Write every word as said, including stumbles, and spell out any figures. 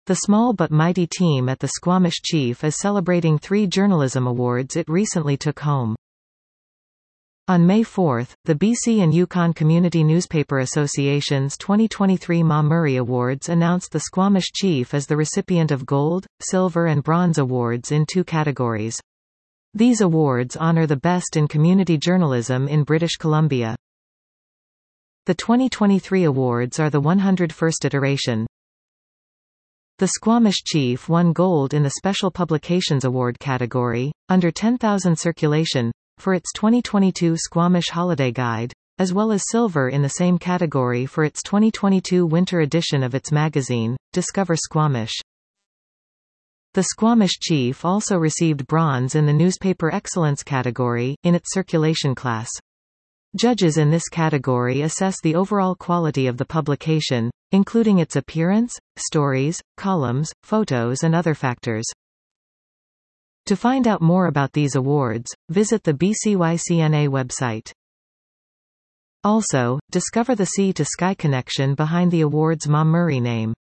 The small but mighty team at the Squamish Chief is celebrating three journalism awards it recently took home. On May fourth, the B C and Yukon Community Newspaper Association's twenty twenty-three Ma Murray Awards announced the Squamish Chief as the recipient of gold, silver and bronze awards in two categories. These awards honor the best in community journalism in British Columbia. The twenty twenty-three awards are the one hundred first iteration. The Squamish Chief won gold in the Special Publications Award category, under ten thousand circulation, for its twenty twenty-two Squamish Holiday Guide, as well as silver in the same category for its twenty twenty-two winter edition of its magazine, Discover Squamish. The Squamish Chief also received bronze in the Newspaper Excellence category, in its circulation class. Judges in this category assess the overall quality of the publication, including its appearance, stories, columns, photos and other factors. To find out more about these awards, visit the B C Y C N A website. Also, discover the sea-to-sky connection behind the award's Ma Murray name.